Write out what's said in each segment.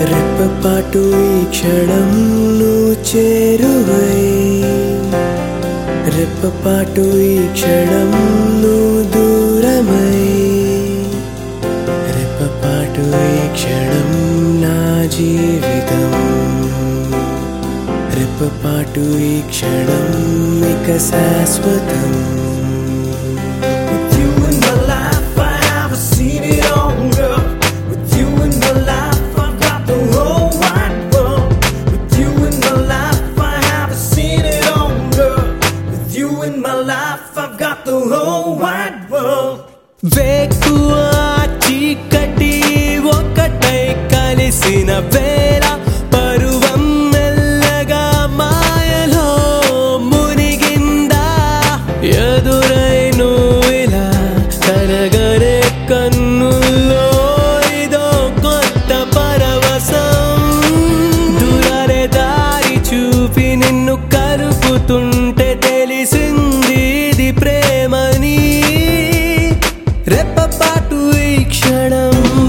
రెప్పపాటు ఈ క్షణం నువ్వు చేరువై, రెప్పపాటు ఈ క్షణం నువ్వు దూరమై, రెప్పపాటు ఈ క్షణం నా జీవితం, రెప్పపాటు ఈ క్షణం ఇక శాశ్వతం. వేకువ చీకటి ఒకటై కలిసిన వేళ పరువం మెల్లగా మాయలో మునిగిందా, ఎదురై నువ్విలా కరగరే కన్నుల్లో ఇదో కొత్త పరవశం, దూరారే దారి చూపి నిన్ను కలుపుతుంటే తెలిసింది ఇది ప్రేమని, రెప్పపాటు ఈ క్షణం.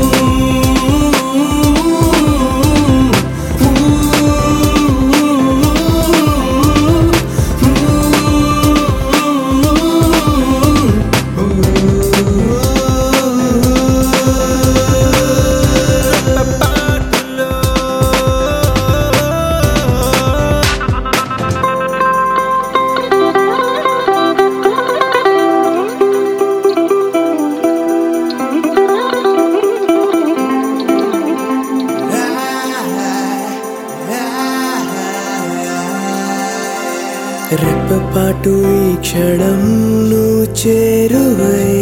రెప్పపాటు ఈ క్షణం నువ్వు చేరువై,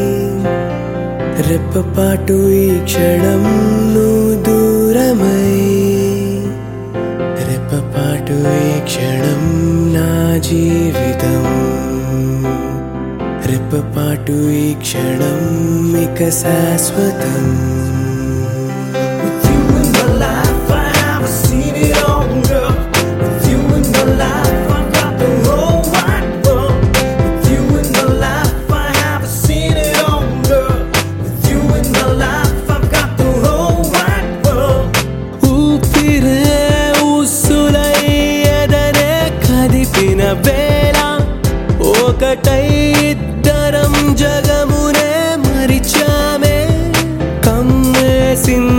రెప్పపాటు ఈ క్షణం నువ్వు దూరమై, రెప్పపాటు ఈ క్షణం నా జీవితం, రెప్పపాటు ఈ క్షణం ఇక శాశ్వతం. వేళ ఒకటై ఇద్దరం జగమునే మరిచామే, కమ్మేసింది